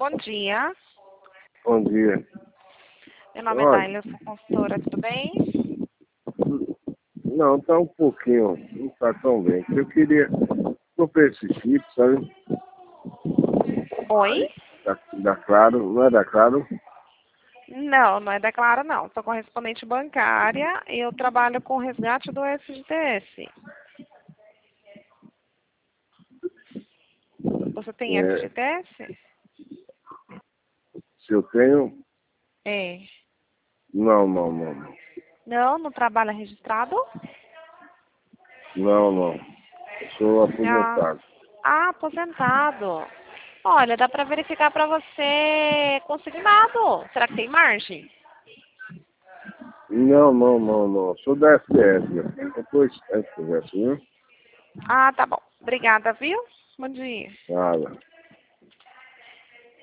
Bom dia. Bom dia. Meu nome é Daila, eu sou consultora, tudo bem? Não, tá um pouquinho, não tá tão bem. Eu queria, comprei esse chip, sabe? Oi? Da Claro, não é da Claro? Não, não é da Claro, não. Sou correspondente bancária e eu trabalho com resgate do FGTS. Você tem É, FGTS? se eu tenho, É. não. Não, não trabalha registrado? Não. Eu sou Ah, aposentado. aposentado. Olha, dá para verificar para você consignado. Será que tem margem? Não. Sou da FPS, meu filho. Depois a gente conversa, viu? Ah, tá bom. Obrigada, viu? Bom dia. Nada.